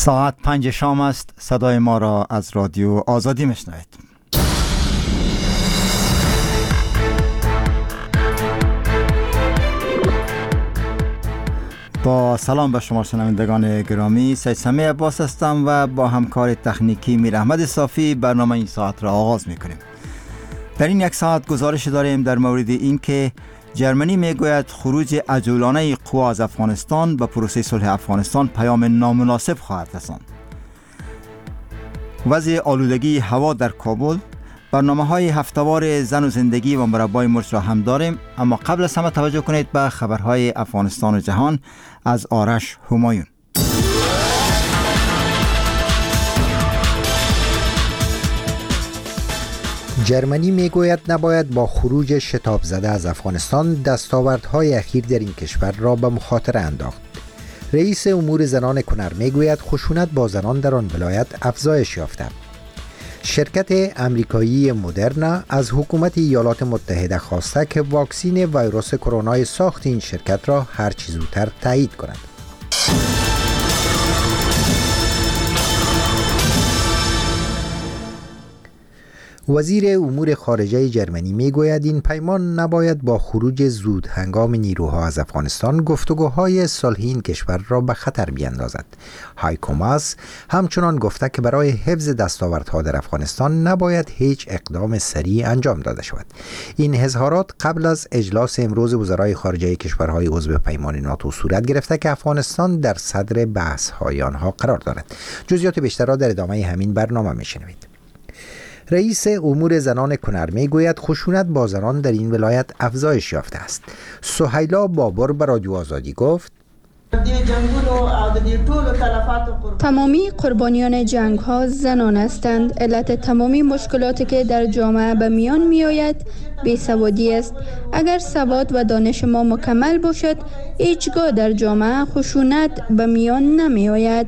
ساعت 5 شام است. صدای ما را از رادیو آزادی میشنوید. با سلام به شما شنوندگان گرامی، سید سمیع عباس هستم و با همکار تکنیکی میر احمد صافی برنامه این ساعت را آغاز میکنیم. در این یک ساعت گزارش داریم در مورد این که جرمنی میگوید خروج عجولانه قوا از افغانستان به پروسه صلح افغانستان پیام نامناسب خواهد رساند. وضع آلودگی هوا در کابل، برنامه‌های هفته‌وار زن و زندگی و مربای مرچ را هم داریم، اما قبل از همه توجه کنید به خبرهای افغانستان و جهان از آرش همایون. جرمنی میگوید نباید با خروج شتاب زده از افغانستان دستاوردهای اخیر در این کشور را به مخاطره انداخت. رئیس امور زنان کنر میگوید خشونت با زنان در آن ولایت افزایش یافته. شرکت امریکایی مدرنا از حکومت ایالات متحده خواسته که واکسن ویروس کرونا ساخت این شرکت را هر چه زودتر تایید کند. وزیر امور خارجه جرمنی میگوید این پیمان نباید با خروج زود هنگام نیروها از افغانستان گفتگوهای صلحی این کشور را به خطر بیندازد. هایکو ماس همچنان گفته که برای حفظ دستاوردها در افغانستان نباید هیچ اقدام سریع انجام داده شود. این اظهارات قبل از اجلاس امروز وزرای خارجه کشورهای عضو پیمان ناتو صورت گرفته که افغانستان در صدر بحث‌های آنها قرار دارد. جزئیات بیشتر را در ادامه همین برنامه میشنوید. رئیس امور زنان کنر میگوید خشونت با زنان در این ولایت افزایش یافته است. سهیلا بابر به رادیو آزادی گفت تمامی قربانیان جنگ ها زنان هستند. علت تمامی مشکلاتی که در جامعه به میان می آید بیسوادی است. اگر سواد و دانش ما مکمل باشد هیچگاه در جامعه خشونت به میان نمی آید.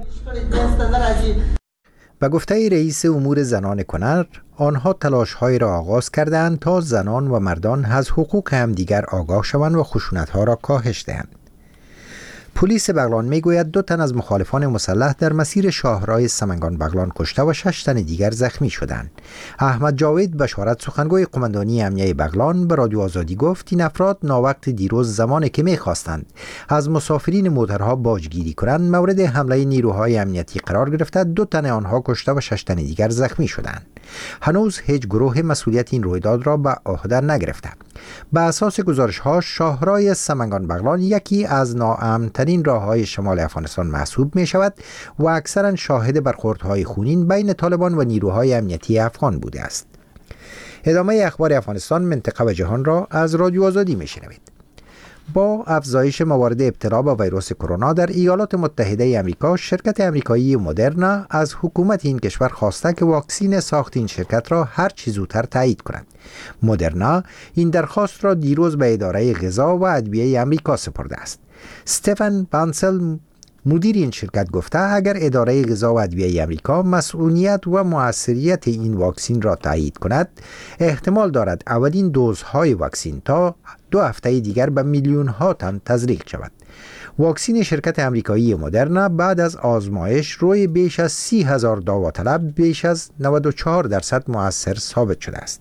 به گفته رئیس امور زنان کنر، آنها تلاش‌هایی را آغاز کردند تا زنان و مردان از حقوق همدیگر آگاه شوند و خشونت‌ها را کاهش دهند. پلیس بغلان میگوید 2 تن از مخالفان مسلح در مسیر شاهراه سمنگان بغلان کشته و 6 تن دیگر زخمی شدند. احمد جاوید بشارت سخنگوی قماندانی امنیه بغلان به رادیو آزادی گفت این افراد ناوقت دیروز زمانی که می‌خواستند از مسافرین موترها باجگیری کنند مورد حمله نیروهای امنیتی قرار گرفته. 2 تن آنها کشته و 6 تن دیگر زخمی شدند. هنوز هیچ گروه مسئولیت این رویداد را به عهده نگرفته. به اساس گزارش‌ها شاهراه سمنگان بغلان یکی از ناامن‌ترین راه‌های شمال افغانستان محسوب می‌شود و اکثراً شاهد برخوردهای خونین بین طالبان و نیروهای امنیتی افغان بوده است. ادامه اخبار افغانستان، منطقه و جهان را از رادیو آزادی می‌شنوید. با افزایش موارد ابتلا به ویروس کرونا در ایالات متحده آمریکا، شرکت امریکایی مدرنا از حکومت این کشور خواسته که واکسن ساخت این شرکت را هر چه زودتر تایید کند. مدرنا این درخواست را دیروز به اداره غذا و ادویه آمریکا سپرده است. استفن بانسل مدیر این شرکت گفته اگر اداره غذا و ادویه آمریکا مسئولیت و مؤثریت این واکسن را تایید کند، احتمال دارد اولین دوزهای واکسن تا 2 هفته دیگر به میلیون‌ها تن تزریق شود. واکسن شرکت امریکایی مدرنا بعد از آزمایش روی بیش از 30,000 داوطلب بیش از 94% مؤثر ثابت شده است.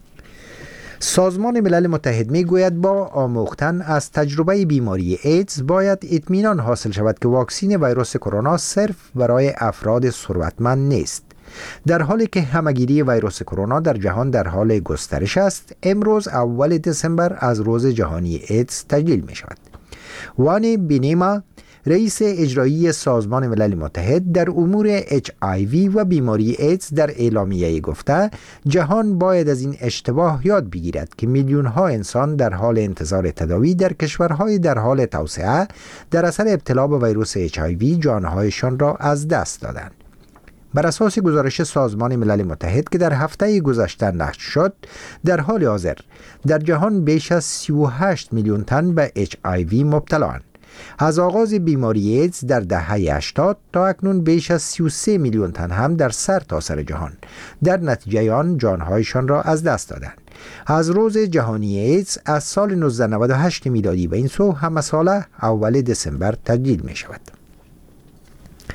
سازمان ملل متحد میگوید با آموختن از تجربه بیماری ایدز باید اطمینان حاصل شود که واکسن ویروس کرونا صرف برای افراد ثروتمند نیست. در حالی که همه‌گیری ویروس کرونا در جهان در حال گسترش است، امروز اول دسامبر از روز جهانی ایدز تجلیل می شود. وانی بینیما رئیس اجرایی سازمان ملل متحد در امور HIV و بیماری ایدز در اعلامیه گفته جهان باید از این اشتباه یاد بگیرد که میلیون‌ها انسان در حال انتظار تداوی در کشورهای در حال توسعه در اثر ابتلا به ویروس HIV جانهایشان را از دست دادند. بر اساس گزارش سازمان ملل متحد که در هفته گذشته نشر شد، در حال حاضر در جهان بیش از 38 میلیون تن به HIV مبتلااند. از آغاز بیماری ایدز در دهه 80 تا اکنون بیش از 33 میلیون تن هم در سرتاسر جهان در نتیجه آن جانهایشان را از دست دادند. از روز جهانی ایدز از سال 1998 میلادی به این سو همه ساله اول دسامبر تجلیل می شود.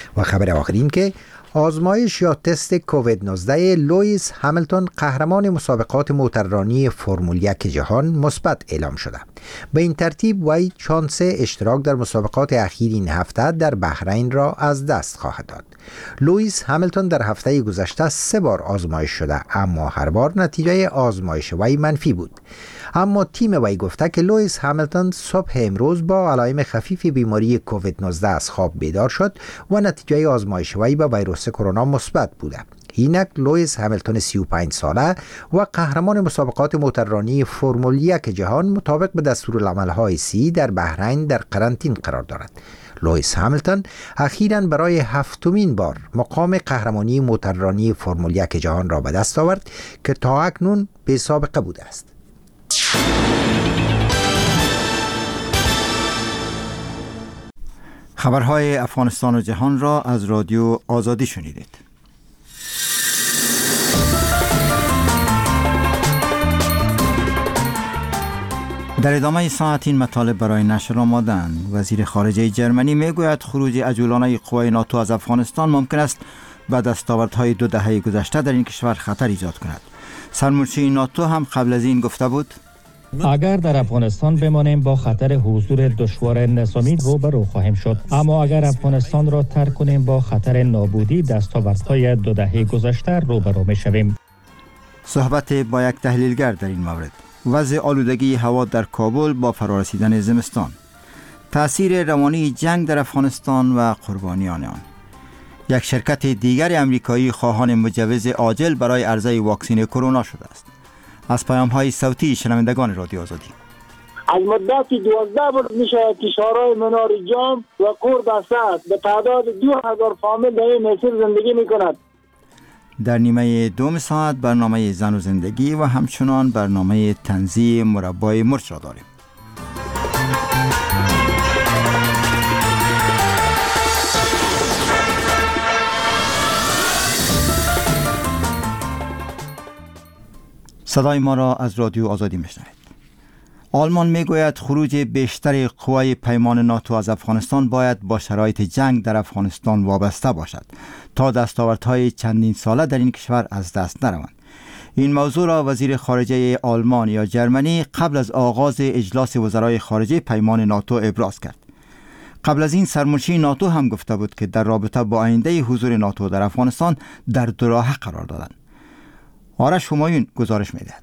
و خبر آخرین که آزمایش یا تست کووید 19 لوئیس همیلتون قهرمان مسابقات موتوررانی فرمول 1 جهان مثبت اعلام شده. به این ترتیب وی شانس اشتراک در مسابقات اخیر این هفته در بحرین را از دست خواهد داد. لوئیس همیلتون در هفته گذشته 3 بار آزمایش شده، اما هر بار نتیجه آزمایش وی منفی بود. اما تیم وی گفته که لوئیس همیلتون صبح امروز با علائم خفیف بیماری کووید 19 از خواب بیدار شد و نتیجه آزمایش وی به ویروس کرونا مثبت بوده. اینک لوئیس همیلتون 35 ساله و قهرمان مسابقات موتوررانی فرمول 1 جهان مطابق به دستورالعمل‌های سی در بحرین در قرنطینه قرار دارد. لوئیس همیلتون اخیراً برای 7مین بار مقام قهرمانی موتوررانی فرمول 1 جهان را به دست آورد که تا اکنون بی سابقه بوده است. خبرهای افغانستان و جهان را از رادیو آزادی شنیدید. در ادامه ساعت این مطالب برای نشر آمدند. وزیر خارجه جرمنی میگوید خروج عجولانه قوای ناتو از افغانستان ممکن است به دستاوردهای 2 دهه گذشته در این کشور خطر ایجاد کند. سرمرشد ناتو هم قبل از این گفته بود اگر در افغانستان بمانیم با خطر حضور دشوار نظامی روبرو خواهیم شد، اما اگر افغانستان را ترک کنیم با خطر نابودی دستاوردهای 2 دهه گذشته روبرو میشویم. صحبت با یک تحلیلگر در این مورد. وضع آلودگی هوا در کابل با فرارسیدن زمستان، تأثیر روانی جنگ در افغانستان و قربانیان آن. یک شرکت دیگر امریکایی خواهان مجوز عاجل برای عرضه واکسن کرونا شده است. از پیام‌های صوتی شنوندگان رادیو آزادی. از مدت 12 بار میشه که شهرهای منار جام و کور بسته به تعداد 2000 فامیل در این مسیر زندگی میکند. در نیمه دوم ساعت برنامه زن و زندگی و همچنان برنامه تنزیه مربای مرچ را داریم. صدای ما را از رادیو آزادی میشنوید. آلمان میگوید خروج بیشتر قوای پیمان ناتو از افغانستان باید با شرایط جنگ در افغانستان وابسته باشد تا دستاوردهای چندین ساله در این کشور از دست نروند. این موضوع را وزیر خارجه آلمان یا جرمنی قبل از آغاز اجلاس وزرای خارجه پیمان ناتو ابراز کرد. قبل از این سرمنشی ناتو هم گفته بود که در رابطه با آینده حضور ناتو در افغانستان در دو راه قرار دادند. آرش همایون گزارش می‌دهد.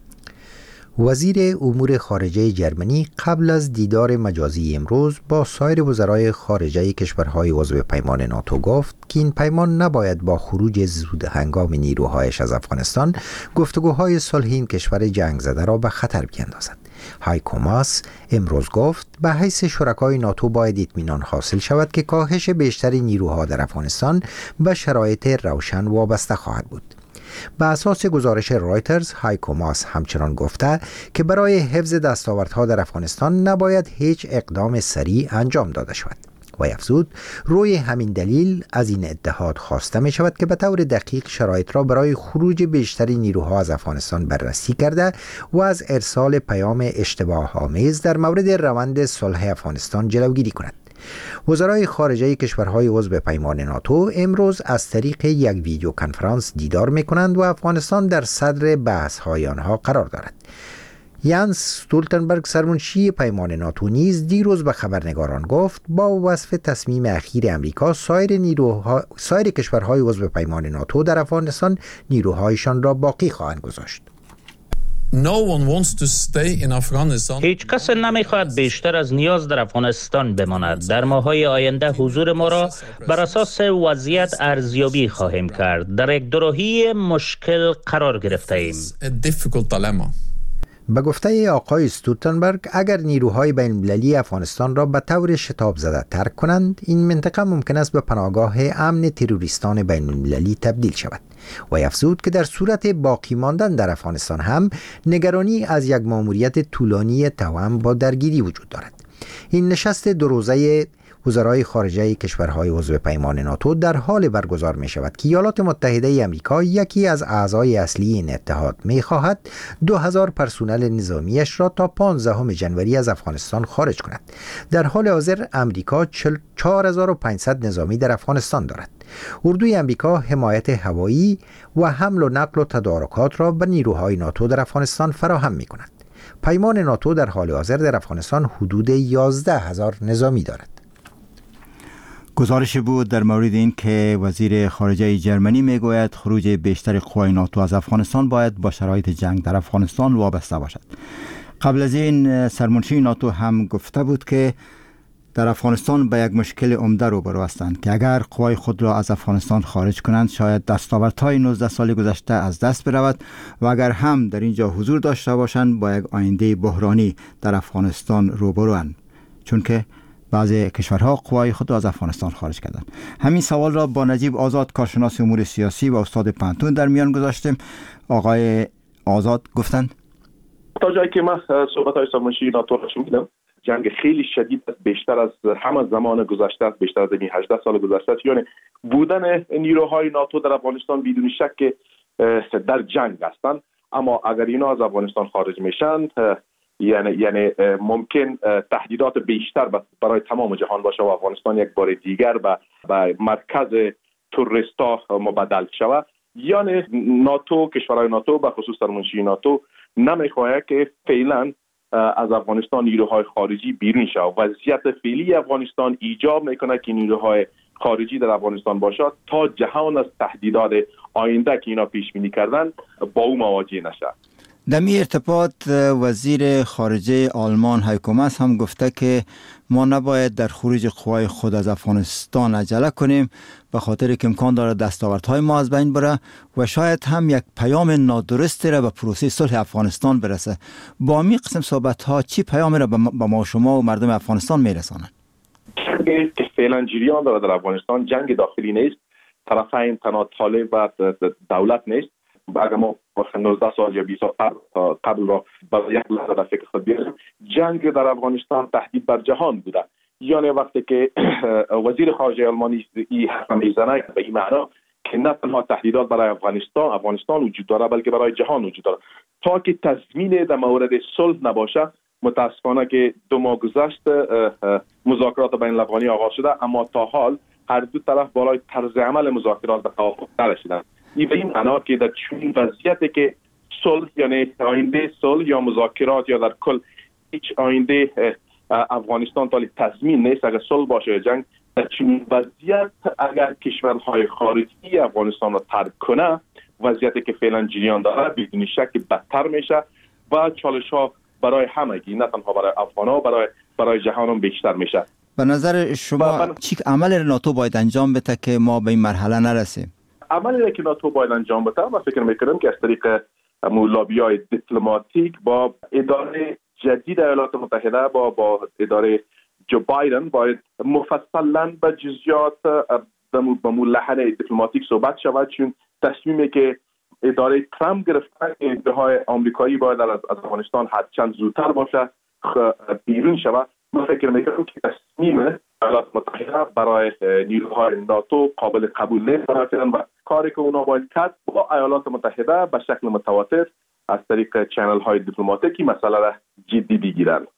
وزیر امور خارجه جرمنی قبل از دیدار مجازی امروز با سایر وزرای خارجه کشورهای عضو پیمان ناتو گفت که این پیمان نباید با خروج زود هنگام نیروهایش از افغانستان گفتگوهای صلح این کشور جنگ زده را به خطر بیندازد. هایکو ماس امروز گفت به حیث شرکای ناتو باید اطمینان حاصل شود که کاهش بیشتر نیروها در افغانستان به شرایط روشن وابسته خواهد بود. به اساس گزارش رایترز، هایکو ماس همچنان گفته که برای حفظ دستاوردها در افغانستان نباید هیچ اقدام سریع انجام داده شود. و افزود روی همین دلیل از این اتحاد خواسته می شود که به طور دقیق شرایط را برای خروج بیشتر نیروها از افغانستان بررسی کرده و از ارسال پیام اشتباه آمیز در مورد روند صلح افغانستان جلوگیری کند. وزرای خارجه کشورهای عضو پیمان ناتو امروز از طریق یک ویدیو کنفرانس دیدار می‌کنند و افغانستان در صدر بحث‌های آنها قرار دارد. یانس استولتنبرگ سرمنشی پیمان ناتو نیز دیروز به خبرنگاران گفت با وصف تصمیم اخیر امریکا سایر کشورهای عضو پیمان ناتو در افغانستان نیروهایشان را باقی خواهند گذاشت. هیچ کس نمیخواهد بیشتر از نیاز در افغانستان بماند. در ماه‌های آینده حضور ما را بر اساس وضعیت ارزیابی خواهیم کرد. در یک دوراهی مشکل قرار گرفته ایم. به گفته آقای استولتنبرگ اگر نیروهای بین‌المللی افغانستان را به طور شتاب زده ترک کنند، این منطقه ممکن است به پناهگاه امن تروریستان بین‌المللی تبدیل شود. و افزود که در صورت باقی ماندن در افغانستان هم نگرانی از یک مأموریت طولانی توأم با درگیری وجود دارد. این نشست 2 روزه وزرای خارجه کشورهای عضو پیمان ناتو در حال برگزار می شود که ایالات متحده آمریکا، یکی از اعضای اصلی این اتحاد، می خواهد 2000 پرسنل نظامیش را تا 15 ژانویه از افغانستان خارج کند. در حال حاضر آمریکا 4500 نظامی در افغانستان دارد. اردوی آمریکا حمایت هوایی و حمل و نقل و تدارکات را به نیروهای ناتو در افغانستان فراهم می کند. پیمان ناتو در حال حاضر در افغانستان حدود 11000 نظامی دارد. گزارش بود در مورد این که وزیر خارجه جرمنی میگوید خروج بیشتر قوای ناتو از افغانستان باید با شرایط جنگ در افغانستان وابسته باشد. قبل از این سرمنشی ناتو هم گفته بود که در افغانستان به یک مشکل عمده روبرو هستند که اگر قوای خود را از افغانستان خارج کنند شاید دستاوردهای 19 سال گذشته از دست برود و اگر هم در اینجا حضور داشته باشند با یک آینده بحرانی در افغانستان روبروند، چون که بعضی کشورها قوای خود را از افغانستان خارج کردند. همین سوال را با نجیب آزاد، کارشناس امور سیاسی و استاد پانتون در میان گذاشتیم. آقای آزاد گفتند تا جایی که من صحبت‌های سرمنشی ناتو را شنیدم، جنگ خیلی شدید است، بیشتر از همه زمان گذشته است، بیشتر از 18 سال گذشته است. یعنی بودن نیروهای ناتو در افغانستان بدون شک در جنگ هستند، اما اگر اینا از افغانستان خارج میشن یعنی ممکن تهدیدات بیشتر برای تمام جهان باشه و افغانستان یک بار دیگر به مرکز توریستا مبدل شود. یعنی ناتو، کشورهای ناتو به خصوص سرمنشی ناتو نمیخواهد که فعلا از افغانستان نیروهای خارجی بیرون شود. وضعیت فعلی افغانستان ایجاب میکنه که نیروهای خارجی در افغانستان باشد تا جهان از تهدیدات آینده که اینا پیش بینی کردن با او مواجه نشه. در این ارتباط وزیر خارجه آلمان هایکو ماس هم گفته که ما نباید در خروج قوای خود از افغانستان عجله کنیم، به خاطر که امکان داره دستاوردهای ما از بین بره و شاید هم یک پیام نادرستی را به پروسه صلح افغانستان برسه. با می قسم صحبت ها چی پیامی را به ما شما و مردم افغانستان میرسانند؟ جنگ که فعلا جریان داره در افغانستان جنگ داخلی نیست، طرفین تنها طالب و دولت نیست. اگر ما 19 سال یا 20 سال قبل را برای یک لحظه در فکر خود بیاریم، جنگ در افغانستان تهدید بر جهان بوده. یعنی وقتی که وزیر خارجه آلمانی این حرف میزنه به این معنا که نه تنها تهدیدات برای افغانستان وجود داره بلکه برای جهان وجود داره. تا که تضمین در مورد صلح نباشه، متاسفانه که 2 ماه گذشت مذاکرات بین الافغانی آغاز شده، اما تا حال هر دو طرف بالای طرز عمل مذاکرات به توافق نرسیدند. این به این معنا که در چنین وضعیتی که صلح یعنی آینده صلح یا مذاکرات یا در کل هیچ آینده افغانستان تا تضمین نیست. اگر صلح باشه یا جنگ، در چنین وضعیت اگر کشورهای خارجی افغانستان را ترک کنه، وضعیتی که فعلا جریان داره بدون شک بدتر میشه و چالش ها برای همگی، نه تنها برای افغان‌ها، برای جهان هم بیشتر میشه. به نظر شما چی عمل ناتو باید انجام بده که ما به این مرحله نرسیم؟ عملی که ناتو باید انجام بده، من فکر میکنم که از طریق لابی‌های دیپلماتیک با اداره جدید ایالات متحده با اداره جو بایدن باید مفصلا به جزئیات به لحن دیپلماتیک صحبت شود، چون تصمیمی که اداره ترامپ گرفته که ادعای آمریکایی باید از افغانستان حد چند زودتر باشه بیرون شود. من فکر میکنم که تصمیم ایالات متحده برای نیروهای ناتو قابل قبول نیست و کاری که اونا باید کرد با ایالات متحده به شکل متواتر از طریق چنل های دیپلماتیکی مسئله را جدی بگیرند.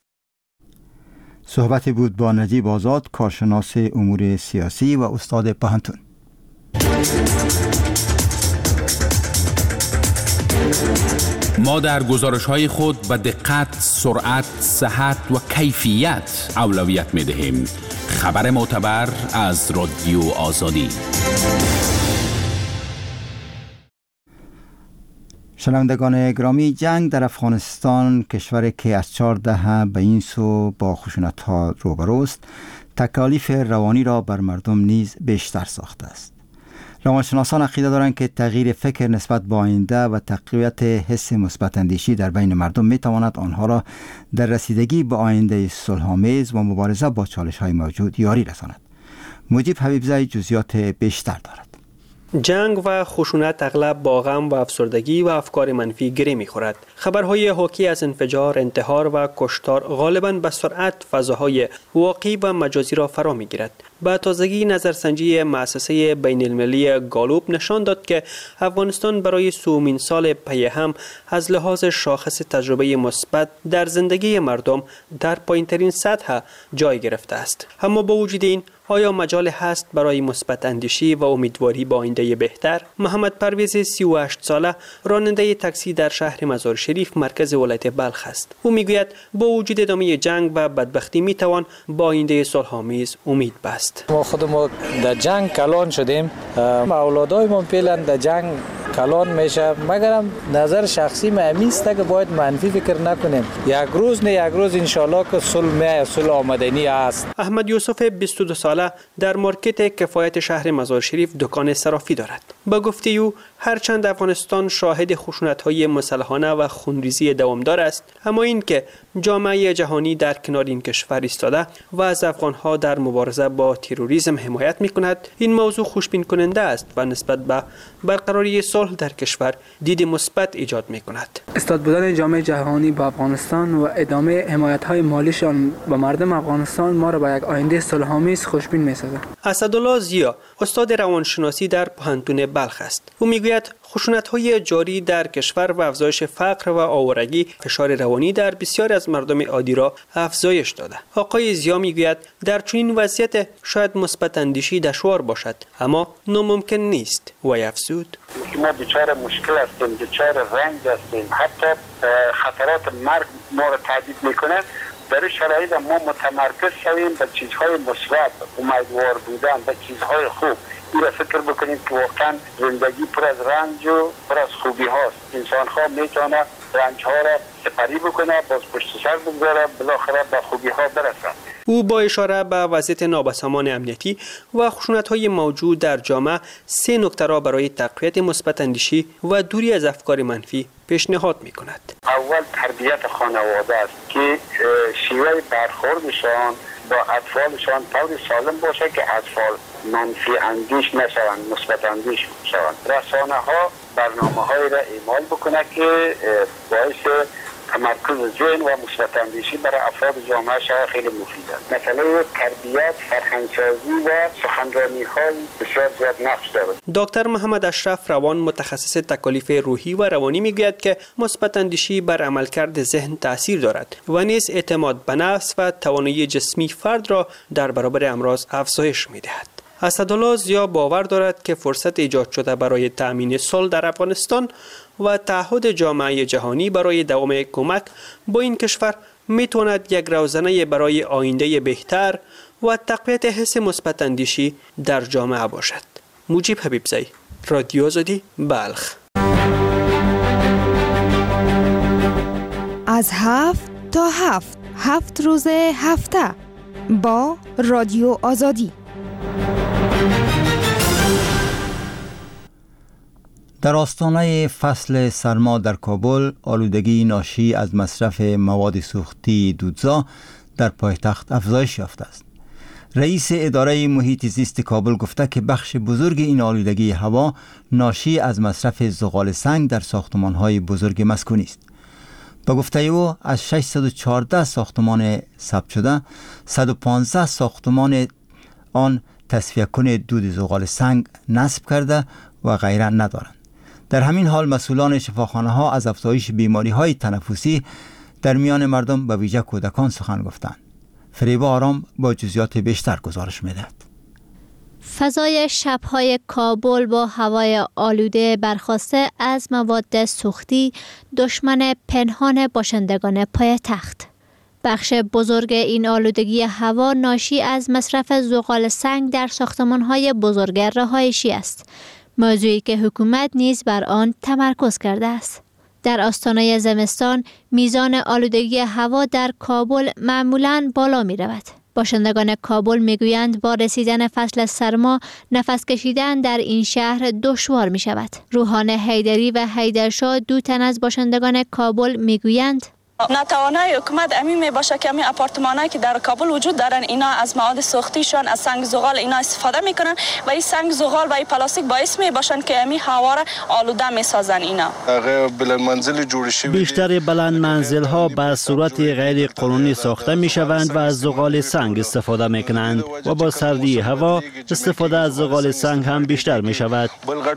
صحبتی بود با نجیب آزاد، کارشناس امور سیاسی و استاد پانتون. ما در گزارش‌های خود به دقت، سرعت، صحت و کیفیت اولویت می‌دهیم. خبر معتبر از رادیو آزادی. شنوندگان گرامی، جنگ در افغانستان، کشوری که از 4 دهه به این سو با خشونت‌ها روبروست، تکالیف روانی را بر مردم نیز بیشتر ساخته است. روانشناسان عقیده دارند که تغییر فکر نسبت به آینده و تقویت حس مثبت اندیشی در بین مردم می‌تواند آنها را در رسیدگی به آینده صلح‌آمیز و مبارزه با چالش‌های موجود یاری رساند. مجیب حبیبزی جزئیات بیشتر دارد. جنگ و خشونت اغلب با غم و افسردگی و افکار منفی گره می‌خورد. خبرهای حاکی از انفجار، انتحار و کشتار غالباً به سرعت فضاهای واقعی و مجازی را فرا می‌گیرد. با تازگی نظرسنجی مؤسسه بین‌المللی گالوب نشان داد که افغانستان برای سومین سال پی هم از لحاظ شاخص تجربه مثبت در زندگی مردم در پایین‌ترین سطح جای گرفته است. اما با وجود این، آیا مجال هست برای مثبت اندیشی و امیدواری با آینده بهتر؟ محمد پرویز 38 ساله راننده تاکسی در شهر مزار شریف مرکز ولایت بلخ است. او میگوید با وجود ادامه جنگ و بدبختی میتوان با آینده صلح‌آمیز امید بست. ما خودمون در جنگ کلان شدیم، اولادای ما پیلن در جنگ کلان میشه، مگرم نظر شخصی من است که باید منفی فکر نکنیم. یک روز نه یک روز انشالله که صلح آمدنی است. احمد یوسف 22 ساله در مارکت کفایت شهر مزار شریف دکان صرافی دارد. با گفته او هرچند افغانستان شاهد خشونت‌های مسلحانه و خونریزی دوامدار است، اما این که جامعه جهانی در کنار این کشور ایستاده و از افغان‌ها در مبارزه با تروریسم حمایت می‌کند، این موضوع خوشبین کننده است و نسبت به برقراری صلح در کشور دید مثبت ایجاد می‌کند. استاد بودن جامعه جهانی با افغانستان و ادامه حمایت‌های مالیشان به مردم افغانستان ما را به یک آینده صلح‌آمیز خوشبین می‌سازد. اسدالله زیا استاد روانشناسی در پوهنتون بلخ است. او میگوید خشونت‌های جاری در کشور و افزایش فقر و آوارگی فشار روانی در بسیاری از مردم عادی را افزایش داده. آقای زیا میگوید در چنین وضعیت شاید مثبت اندیشی دشوار باشد، اما ناممکن نیست و افزود: ما دچار مشکل هستیم، دچار رنج هستیم، حتی خطرات مرگ ما را تهدید میکنه. در شرایط ما متمرکز شویم به چیزهای مثبت، امیدوار بودن به چیزهای خوب. این را فکر بکنیم که واقعا زندگی پر از رنج و پر از خوبی هاست. انسان ها میتونه رنج ها را سپری بکنه، باز پشت سر بگذاره، بالاخره به خوبی ها برسه. او با اشاره به وضعیت نابسامان امنیتی و خشونت‌های موجود در جامعه 3 نکته را برای تقویت مثبت اندیشی و دوری از افکار منفی پیشنهاد می‌کند. اول تربیت خانواده است که شیوه برخوردشان با اطفالشان طور سالم باشه که اطفال منفی اندیش نشوند، مثبت اندیش شوند. رسانه‌ها برنامه‌هایی را اعمال بکنه که باعث تمرکز ذهن و مثبت اندیشی برای افراد جامعه شما خیلی مفید است. مثلا تربیت، فرهنگسازی و سخنرانی‌های بسیار زیاد نقش دارد. دکتر محمد اشرف روان متخصص تکالیف روحی و روانی میگوید که مثبت اندیشی بر عملکرد ذهن تاثیر دارد و نیز اعتماد به نفس و توانایی جسمی فرد را در برابر امراض افزایش می‌دهد. اسدالله زیا باور دارد که فرصت ایجاد شده برای تأمین صلح در افغانستان و تعهد جامعه جهانی برای دوام کمک با این کشور میتواند یک روزنه برای آینده بهتر و تقویت حس مثبت اندیشی در جامعه باشد. مجیب حبیبزی، رادیو آزادی، بلخ. از 7 تا 7 روز هفته با رادیو آزادی. در آستانه فصل سرما در کابل، آلودگی ناشی از مصرف مواد سوختی دودزا در پایتخت افزایش یافته است. رئیس اداره محیط زیست کابل گفته که بخش بزرگ این آلودگی هوا ناشی از مصرف زغال سنگ در ساختمان‌های بزرگ مسکونی است. با گفته او از 614 ساختمان ثبت شده، 115 ساختمان آن تصفیه کن دود زغال سنگ نصب کرده و غیره ندارند. در همین حال مسئولان شفاخانه ها از افزایش بیماری های تنفسی در میان مردم و ویژه کودکان سخن گفتند. فریبا آرام با جزئیات بیشتر گزارش می‌دهد. فضای شب‌های کابل با هوای آلوده برخاسته از مواد سوختی دشمن پنهان باشندگان پایتخت. بخش بزرگ این آلودگی هوا ناشی از مصرف زغال سنگ در ساختمان‌های بزرگ رهایشی است، موضوعی که حکومت نیز بر آن تمرکز کرده است. در آستانه زمستان میزان آلودگی هوا در کابل معمولاً بالا می رود. باشندگان کابل میگویند با رسیدن فصل سرما نفس کشیدن در این شهر دشوار می شود. روحان حیدری و حیدرشاه، دو تن از باشندگان کابل، میگویند نتوانای حکومت امی می باشه که امی آپارتمانایی که در کابل وجود دارن اینا از مواد سوختیشان از سنگ زغال اینا استفاده میکنن و این سنگ زغال و این پلاستیک باعث می باشن که امی هوا را آلوده میسازن. اینا بیشتر بلند منزل ها به صورت غیر قانونی ساخته می شوند و از زغال سنگ استفاده می کنند و با سردی هوا استفاده از زغال سنگ هم بیشتر می شود.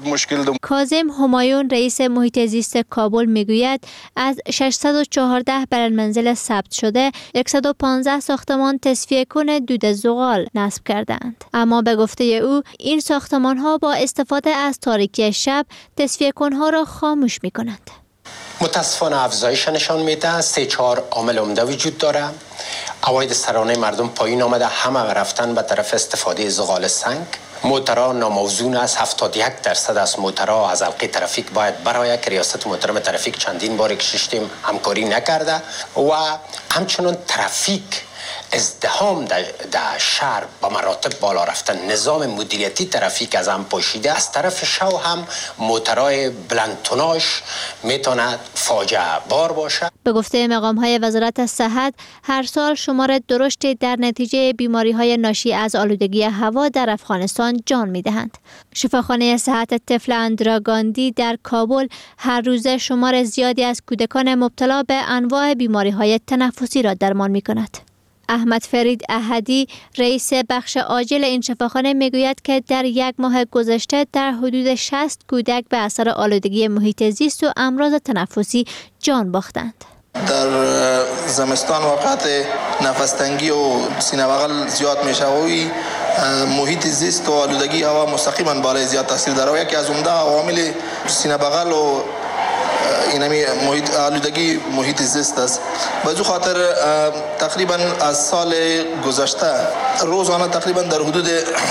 کاظم همایون رئیس محیط زیست کابل می گوید از 614 بلند منزل ثبت شده 115 ساختمان تصفیه کن دود زغال نصب کردند. اما به گفته او این ساختمان ها با استفاده از تاریکی شب تصفیه کنها را خاموش می کنند. متاسفانه افزایش نشان میده 3-4 عامل عمده وجود داره. عواید سرانه مردم پایین آمده، همه رفتن به طرف استفاده زغال سنگ. موترها ناموزون است، 71% از موترها از حلقه ترافیک باید برای که ریاست محترم ترافیک چندین بار کشیدیم همکاری نکرده و همچنان ترافیک ازدحام در شهر با مراتب بالا رفتن، نظام مدیریتی ترافیک از هم پاشیده. از طرف شو هم موترهای بلندتوناش میتونه فاجعه بار باشه. به گفته مقام‌های وزارت صحت هر سال شمار درشتی در نتیجه بیماری‌های ناشی از آلودگی هوا در افغانستان جان می‌دهند. شفاخانه صحت طفل اندرا گاندی در کابل هر روزه شمار زیادی از کودکان مبتلا به انواع بیماری‌های تنفسی را درمان می‌کند. احمد فرید احدی رئیس بخش عاجل این شفاخانه میگوید که در یک ماه گذشته در حدود 60 کودک به اثر آلودگی محیط زیست و امراض تنفسی جان باختند. در زمستان وقت نفس تنگی و سینه بغل زیاد میشه و محیط زیست و آلودگی هوا مستقیما بالای زیاد تاثیر داره. یکی از عمده عوامل سینه بغل و اینمی آلودگی محیط زیست است. به جو خاطر تقریبا از سال گذشته روزانه تقریبا در حدود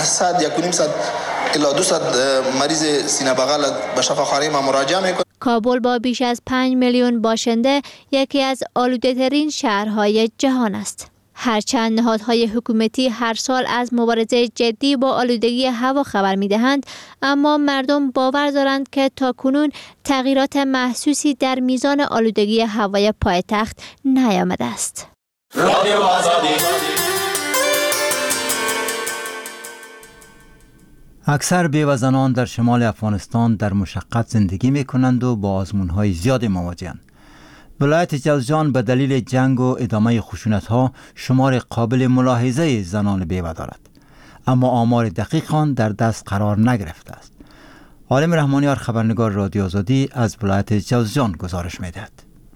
100 الی 200 مریض سینه بغل به شفاخانه ما مراجعه میکنه. کابل با بیش از 5 میلیون باشنده یکی از آلوده‌ترین شهرهای جهان است. هرچند نهادهای حکومتی هر سال از مبارزه جدی با آلودگی هوا خبر می‌دهند، اما مردم باور دارند که تاکنون تغییرات محسوسی در میزان آلودگی هوای پایتخت نیامده است. رادیو آزادی. اکثر بیوه‌زنان در شمال افغانستان در مشقت زندگی می‌کنند و با آزمون‌های زیادی مواجه‌اند. ولایت جوزجان به دلیل جنگ و ادامه خشونت‌ها شمار قابل ملاحظه زنان بیوه دارد، اما آمار دقیق آن در دست قرار نگرفته است. عالم رحمانیار خبرنگار رادیو آزادی از ولایت جوزجان گزارش می‌دهد.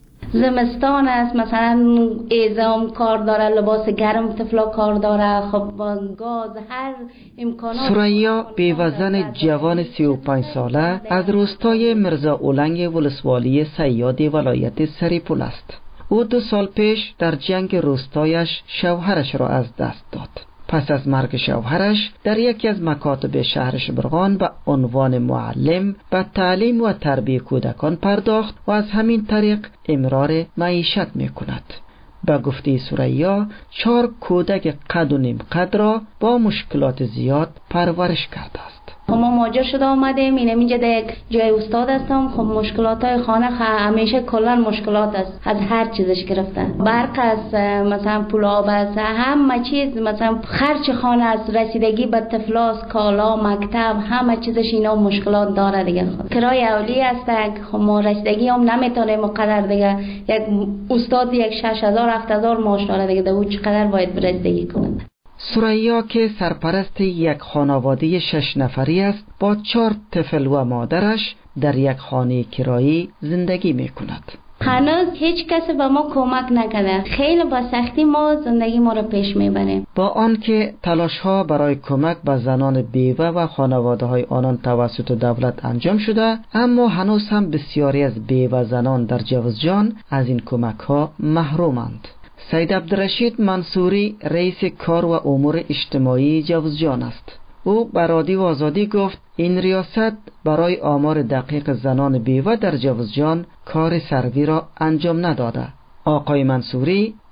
زمستان است، مثلا اعزام کار داره، لباس گرم طفلا کار داره، خب گاز، هر امکانات. ثریا بیوه‌زن جوان 35 ساله از روستای مرزا اولنگ ولسوالی صیاد ولایت سریپول است. او 2 سال پیش در جنگ روستایش شوهرش را از دست داد. پس از مرگ شوهرش در یکی از مکاتب شهر شبرغان به عنوان معلم به تعلیم و تربیت کودکان پرداخت و از همین طریق امرار معیشت می کند. به گفته ثریا 4 کودک قد و نیم قد را با مشکلات زیاد پرورش کرده است. ما مهاجر شده آمدیم، اینجا در یک جای استاد هستم. خب مشکلات های خانه همیشه کلا مشکلات است، از هر چیزش گرفته، برق است، مثلا پول آب است، همه چیز، مثلا خرج خانه است، رسیدگی به طفلاس، کالا، مکتب، همه چیزش اینا مشکلات داره دیگه. کرای اولی است، خب ما رسیدگی هم نمیتونیم مقدر دیگه. یک استاد 6000 7000 معاش داره دیگه، او چقدر باید رسیدگی کنه. ثریا که سرپرست یک خانواده 6 نفری است، با 4 طفل و مادرش در یک خانه کرایی زندگی می کند. هنوز هیچ کسی به ما کمک نکرده، خیلی با سختی ما زندگی ما را پیش میبریم. با آنکه تلاش ها برای کمک به زنان بیوه و خانواده های آنان توسط دولت انجام شده، اما هنوز هم بسیاری از بیوه زنان در جوزجان از این کمک ها محرومند. سید عبدالرشید منصوری رئیس کار و امور اجتماعی جوزجان است. او به رادیو آزادی گفت این ریاست برای آمار دقیق زنان بیوه در جوزجان کار سروی را انجام نداده. آقای منصوری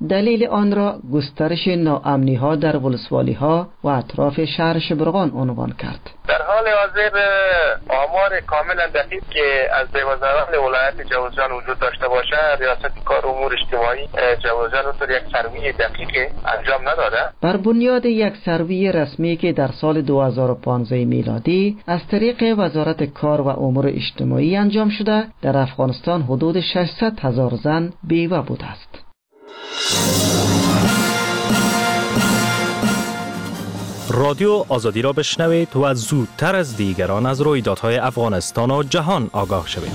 دلیل آن را گسترش ناامنی ها در ولسوالی ها و اطراف شهر شبرغان عنوان کرد. در حال حاضر آمار کاملا دقیق که از وزارت ولایت جوزجان وجود داشته باشه، ریاست کار امور اجتماعی جوزجان اونطور یک سروی دقیق انجام نداده. بر بنیاد یک سروی رسمی که در سال 2015 میلادی از طریق وزارت کار و امور اجتماعی انجام شده، در افغانستان حدود 600,000 زن بیوه بوده است. رادیو آزادی را بشنوید و زودتر از دیگران از رویدادهای افغانستان و جهان آگاه شوید.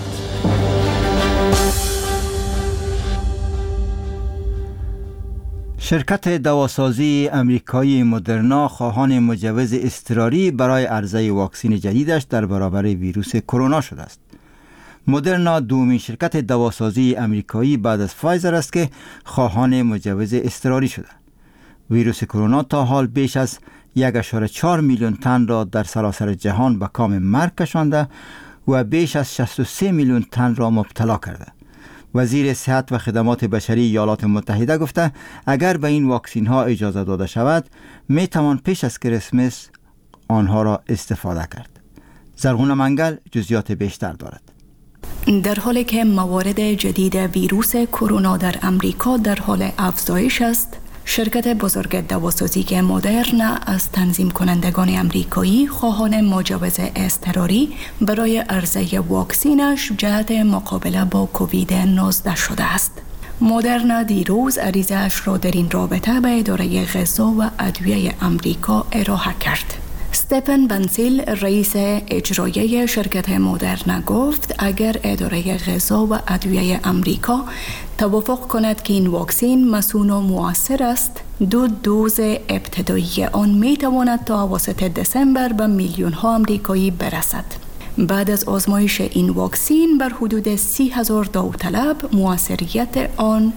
شرکت دواسازی امریکایی مدرنا خواهان مجوز اضطراری برای عرضه واکسن جدیدش در برابر ویروس کرونا شده است. مدرنا دومین شرکت دواسازی امریکایی بعد از فایزر است که خواهان مجوز اضطراری شده. ویروس کرونا تا حال بیش از 1.4 میلیون تن را در سراسر جهان به کام مرگ کشانده و بیش از 63 میلیون تن را مبتلا کرده. وزیر صحت و خدمات بشری ایالات متحده گفته اگر به این واکسین ها اجازه داده شود می توان پیش از کریسمس آنها را استفاده کرد. زرغون منگل جزئیات بیشتر دارد. در حالی که موارد جدید ویروس کرونا در امریکا در حال افزایش است، شرکت بزرگ دواسازی مدرنا از تنظیم کنندگان امریکایی خواهان مجوز اضطراری برای عرضه واکسینش جهت مقابله با کووید 19 شده است. مدرنا دیروز عریضه‌اش را در این رابطه به اداره غذا و ادویه امریکا ارائه کرد. استفن بنسیل رئیس اجرایی شرکت مدرنا گفت اگر اداره غذا و ادویه امریکا توافق کند که این واکسن مسئول و مؤثر است، 2 دوز ابتدایی آن می تواند تا اواسط دسامبر به میلیون ها امریکایی برسد. بعد از آزمایش این واکسن بر حدود 30,000 داوطلب مؤثریت آن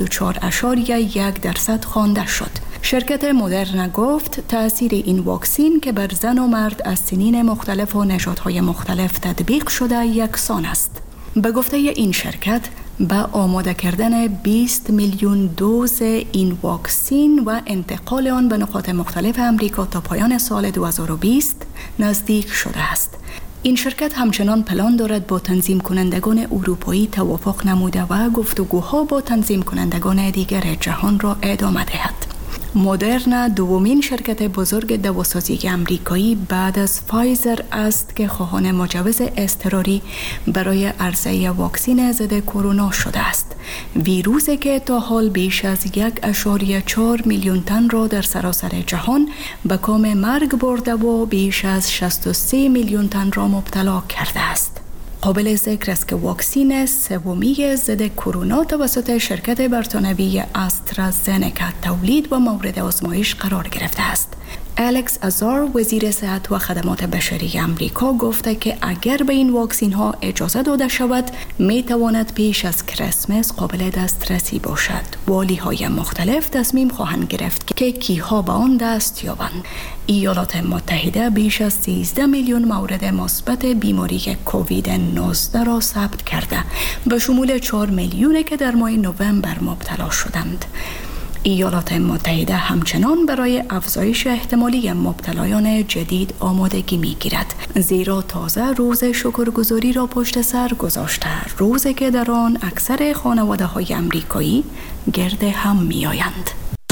94.1% خوانده شد. شرکت مدرنا گفت تأثیر این واکسن که بر زن و مرد از سنین مختلف و نژادهای مختلف تطبیق شده یکسان است. به گفته این شرکت با آماده کردن 20 میلیون دوز این واکسن و انتقال آن به نقاط مختلف امریکا تا پایان سال 2020 نزدیک شده است. این شرکت همچنان پلان دارد با تنظیم کنندگان اروپایی توافق نموده و گفتگوها با تنظیم کنندگان دیگر جهان را ادامه دهد. مدرنا دومین شرکت بزرگ دواسازی امریکایی بعد از فایزر است که خواهان مجوز اضطراری برای عرضه واکسن ضد کرونا شده است. ویروسی که تا حال بیش از 1.4 میلیون تن را در سراسر جهان به کام مرگ برده و بیش از 63 میلیون تن را مبتلا کرده است. قابل ذکر است که واکسن سومی ضد کرونا توسط شرکت بریتانیایی استرازنکا تولید و مورد آزمایش قرار گرفته است. الکس ازار وزیر صحت و خدمات بشری امریکا گفته که اگر به این واکسن ها اجازه داده شود می تواند پیش از کریسمس قابل دسترسی باشد. والی های مختلف تصمیم خواهند گرفت که کیها به آن دست یابند. ایالات متحده بیش از 13 میلیون مورد مثبت بیماری کووید 19 را ثبت کرده، به شمول 4 میلیونی که در ماه نوامبر مبتلا شدند. ایالات متحده همچنان برای افزایش احتمالی مبتلایان جدید آمادگی می‌گیرد، زیرا تازه روز شکرگزاری را پشت سر گذاشته، روزی که در آن اکثر خانواده‌های آمریکایی گرد هم می‌آیند.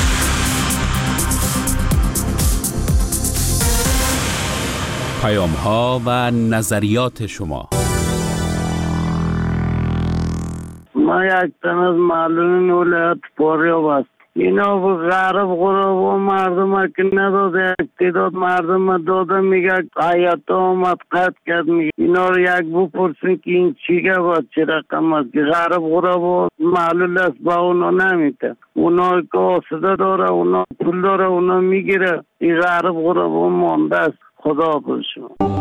پیام‌ها و نظریات شما. ما یک تن از معلولین ولایت فاریاب است. اینا به غرب غربا مردم که نداده، اقتداد مردم داده، میگه آیت آمد قد کرد. میگه اینا رو یک بپرسین که این چیگه باید چه رقم است که غرب غربا معلول است با اونا نمیده. اونا که آسده داره، اونا پول داره، اونا میگیره. این غرب غربا مانده است. خدا باشم.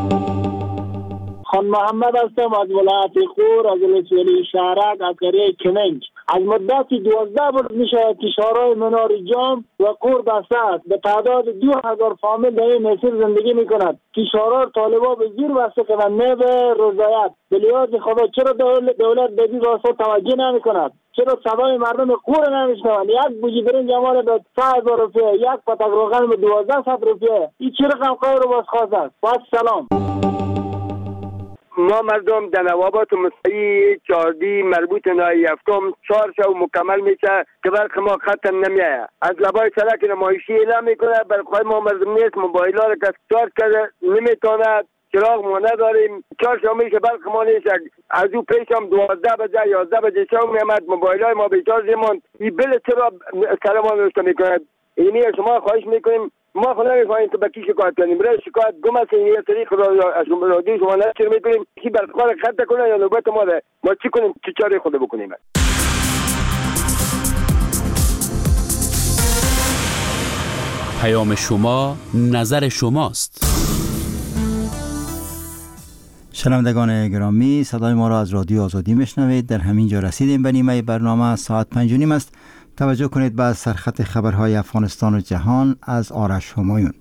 خان محمد هستم از ولایت خور، از ولسوالی شهرک، از قریه کننج. از مدت 12 روز می شود که شهرهای منار جام و کور بسته به تعداد 2000 فامیل در این مسیر زندگی می کند که شهرها طالبان به زیر بسته کنند، نه به رضایت. به لحاظ خدا چرا دولت به این راستا توجه نمی کند؟ چرا صدای مردم کور نمیشنوند؟ یک بوجی برنج امانه به 3000 روپیه، یک پتک روغن به 1200 روپیه. این چه رقم قای رو بازخواست است؟ باید سلام. ما مردم در نوابات مستعی 14 مربوط نای هفتم 4 شب مکمل میشه که برق ما ختم نمیایه. از لبای سرک نمایشی اعلام میکنه برقای ما مردم نیست، موبایل ها رو که چارج کرده نمیتونه، چراغ ما نداریم، 4 شب میشه برق ما نیست. از او پیش هم 12 بجه 11 بجه شب میامد موبایل های ما بیچارج ماند. این بل چرا سر ما نوشته میکنه؟ اینی شما خواهش میکنیم ما خود نمی‌خواهیم که به کی شکایت کنیم. برای شکایت گم است یه طریق از رادیو شما نشر میکنیم کی برقرار خط کنه یا نوبت ما ده ما چی کنیم، چه چاره خود بکنیم. پیام شما نظر شماست. شنوندگان گرامی، صدای ما را از رادیو آزادی میشنوید. در همین جا رسیدیم به نیمه برنامه. ساعت 5:30 است. توجه کنید به سرخط خبرهای افغانستان و جهان از آرش همایون.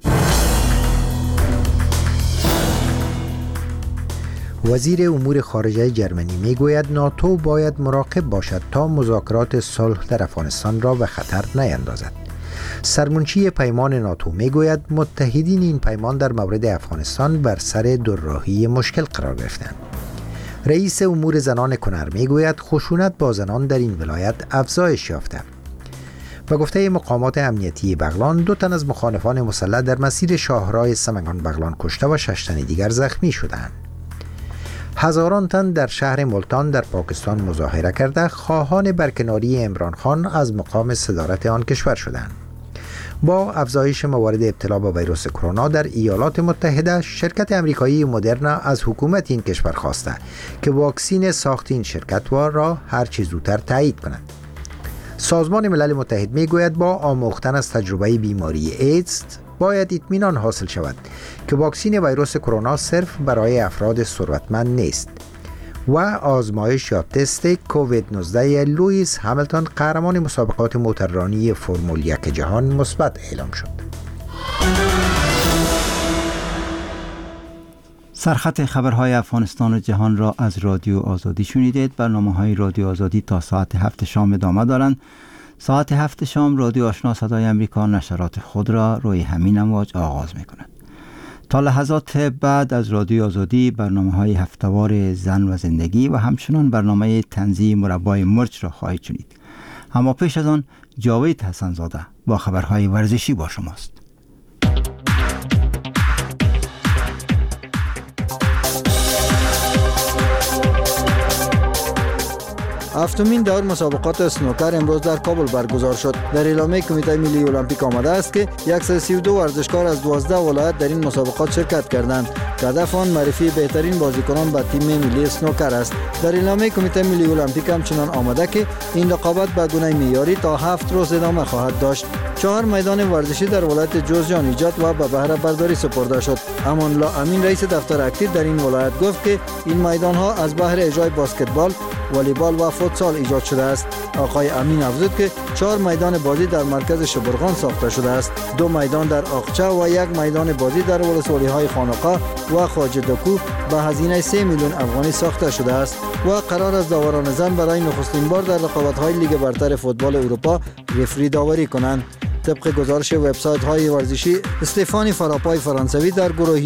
وزیر امور خارجه جرمنی میگوید ناتو باید مراقب باشد تا مذاکرات صلح در افغانستان را به خطر نیندازد. سرمنشی پیمان ناتو میگوید متحدین این پیمان در مورد افغانستان بر سر دوراهی مشکل قرار گرفتند. رئیس امور زنان کنر میگوید خشونت با زنان در این ولایت افزایش یافته. به گفته مقامات امنیتی بغلان 2 تن از مخالفان مسلح در مسیر شاهراه سمنگان بغلان کشته و 6 تن دیگر زخمی شدند. هزاران تن در شهر ملتان در پاکستان مظاهره کرده خواهان برکناری عمران خان از مقام صدارت آن کشور شدند. با افزایش موارد ابتلا با ویروس کرونا در ایالات متحده، شرکت امریکایی مدرنا از حکومت این کشور خواسته که واکسین ساخت این شرکت را هر چه زودتر تایید کند. سازمان ملل متحد میگوید با آموختن از تجربه بیماری ایدز باید اطمینان حاصل شود که واکسین ویروس کرونا صرف برای افراد ثروتمند نیست. و آزمایش یا تست کووید 19 لوئیس همیلتون قهرمان مسابقات موتوررانی فرمول 1 جهان مثبت اعلام شد. سرخط خبرهای افغانستان و جهان را از رادیو آزادی شنیدید. برنامه‌های رادیو آزادی تا ساعت 7 شام ادامه دارند. ساعت 7 شام رادیو آشنا صدای امریکا نشرات خود را روی همین امواج آغاز می‌کند. تا لحظات بعد از رادیو آزادی برنامه‌های هفته‌وار زن و زندگی و همچنان برنامه طنزی مربای مرچ را خواهید شنید. اما پیش از آن جاوید حسن‌زاده با خبرهای ورزشی با شماست. هفتمین دور مسابقات اسنوکر امروز در کابل برگزار شد. در اعلامیه کمیته ملی المپیک آمده است که 132 ورزشکار از 12 ولایت در این مسابقات شرکت کردند که هدف آن معرفی بهترین بازیکنان به تیم ملی اسنوکر است. در اعلامیه کمیته ملی المپیک همچنان آمده که این رقابت به گونه معیاری تا 7 روز ادامه خواهد داشت. 4 میدان ورزشی در ولایت جوزجان ایجاد و به بهره برداری سپرده شد. امان الله امین رئیس دفتر اکتیو در این ولایت گفت که این میدان ها از بهره اجرای بسکتبال، والیبال و فوتسال ایجاد شده است. آقای امین افزود که 4 میدان بازی در مرکز شبرغان ساخته شده است. 2 میدان در آقچه و 1 میدان بازی در ولسوالی های خانقاه و خواجه دکو به هزینه 3 میلیون افغانی ساخته شده است و قرار است داوران زن برای نخستین بار در رقابت های لیگ برتر فوتبال اروپا رفری داوری کنند. طبق گزارش وبسایت های ورزشی، استفانی فراپای فرانسوی در گروهی